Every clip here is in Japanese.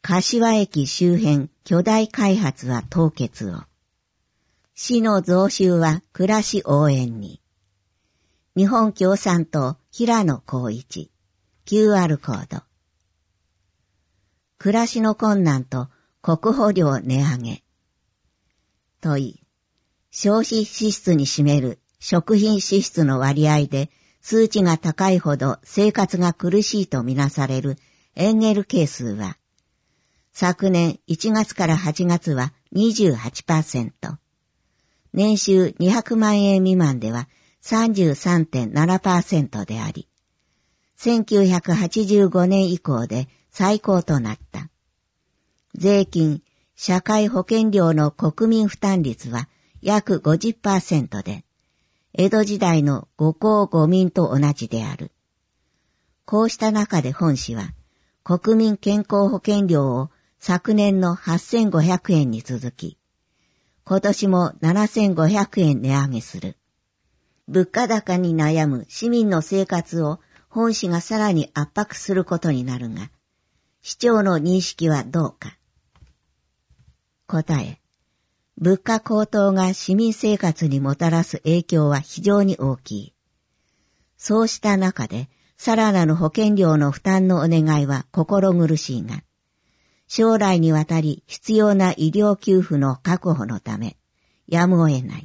柏駅周辺巨大開発は凍結を。市の増収は暮らし応援に。日本共産党平野光一 QR コード。暮らしの困難と国保料値上げ。問い。消費支出に占める食品支出の割合で数値が高いほど生活が苦しいとみなされるエンゲル係数は、昨年1月から8月は 28%、年収200万円未満では 33.7% であり、1985年以降で最高となった。税金、社会保険料の国民負担率は約 50% で、江戸時代の五公五民と同じである。こうした中で本市は、国民健康保険料を昨年の8500円に続き、今年も7500円値上げする。物価高に悩む市民の生活を本市がさらに圧迫することになるが、市長の認識はどうか。答え。物価高騰が市民生活にもたらす影響は非常に大きい。そうした中で、さらなる保険料の負担のお願いは心苦しいが、将来にわたり必要な医療給付の確保のため、やむを得ない。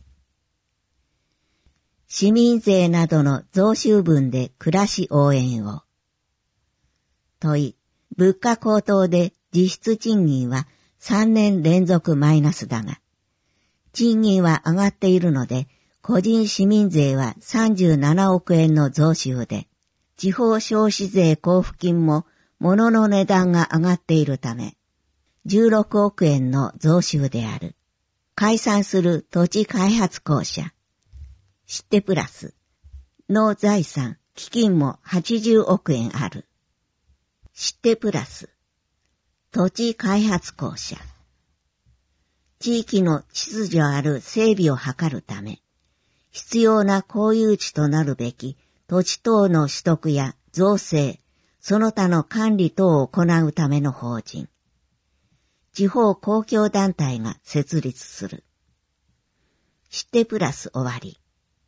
市民税などの増収分で暮らし応援を。問い、物価高騰で実質賃金は3年連続マイナスだが、賃金は上がっているので、個人市民税は37億円の増収で、地方消費税交付金も物の値段が上がっているため、16億円の増収である。解散する土地開発公社、シテプラスの財産、基金も80億円ある。シテプラス、土地開発公社。地域の秩序ある整備を図るため、必要な公有地となるべき土地等の取得や造成、その他の管理等を行うための法人。地方公共団体が設立する。シテプラス終わり。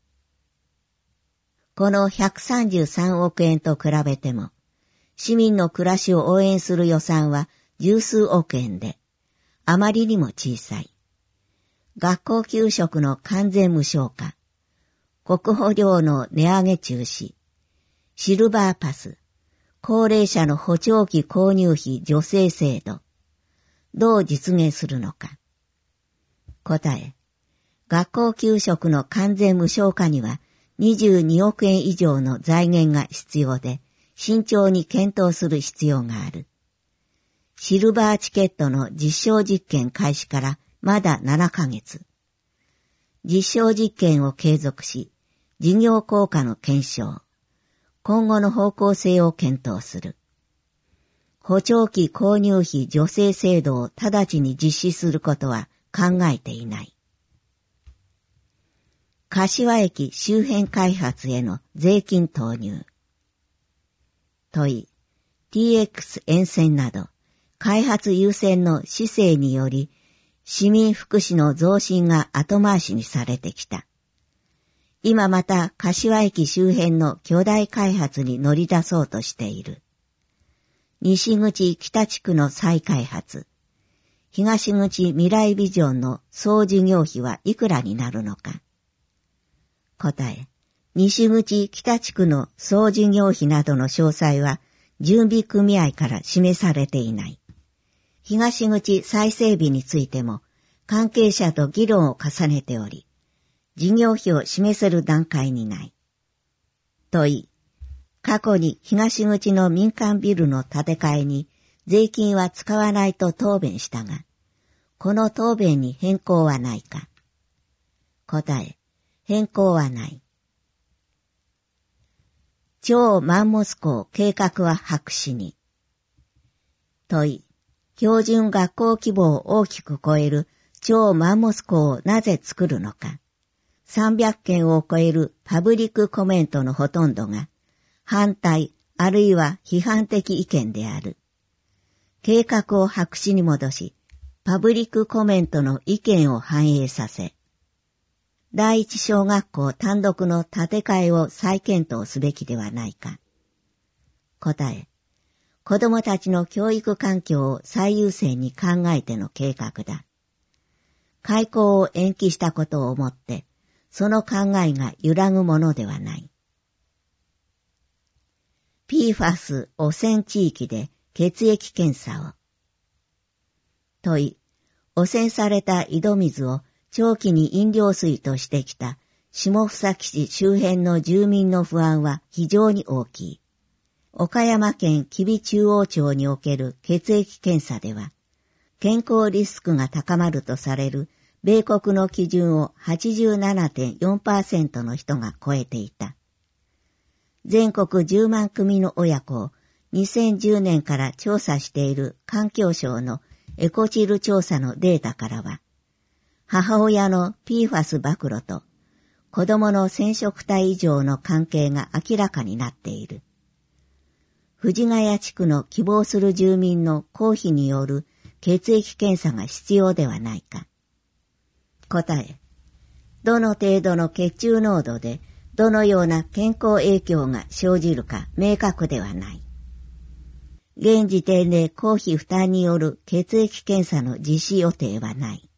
この133億円と比べても、市民の暮らしを応援する予算は十数億円で、あまりにも小さい。学校給食の完全無償化、国保料の値上げ中止、シルバーパス、高齢者の補聴器購入費助成制度、どう実現するのか。答え、学校給食の完全無償化には22億円以上の財源が必要で、慎重に検討する必要がある。シルバーチケットの実証実験開始からまだ7ヶ月。実証実験を継続し、事業効果の検証、今後の方向性を検討する。補聴器購入費助成制度を直ちに実施することは考えていない。柏駅周辺開発への税金投入。問い、TX 沿線など、開発優先の市政により、市民福祉の増進が後回しにされてきた。今また柏駅周辺の巨大開発に乗り出そうとしている。西口北地区の再開発、東口未来ビジョンの総事業費はいくらになるのか。答え、西口北地区の総事業費などの詳細は準備組合から示されていない。東口再整備についても関係者と議論を重ねており、事業費を示せる段階にない。問い、過去に東口の民間ビルの建て替えに税金は使わないと答弁したが、この答弁に変更はないか。答え、変更はない。超マンモス校計画は白紙に。問い、標準学校規模を大きく超える超マンモス校をなぜ作るのか。300件を超えるパブリックコメントのほとんどが反対あるいは批判的意見である。 計画を白紙に戻し、パブリックコメントの意見を反映させ、第一小学校単独の建て替えを再検討すべきではないか。答え、子供たちの教育環境を最優先に考えての計画だ。開校を延期したことをもって、その考えが揺らぐものではない。PFAS 汚染地域で血液検査を。問い、汚染された井戸水を長期に飲料水としてきた下総市周辺の住民の不安は非常に大きい。岡山県吉備中央町における血液検査では、健康リスクが高まるとされる米国の基準を 87.4% の人が超えていた。全国10万組の親子を2010年から調査している環境省のエコチル調査のデータからは、母親の PFAS 暴露と子供の染色体異常の関係が明らかになっている。藤ヶ谷地区の希望する住民の公費による血液検査が必要ではないか。答え、どの程度の血中濃度でどのような健康影響が生じるか明確ではない。現時点で公費負担による血液検査の実施予定はない。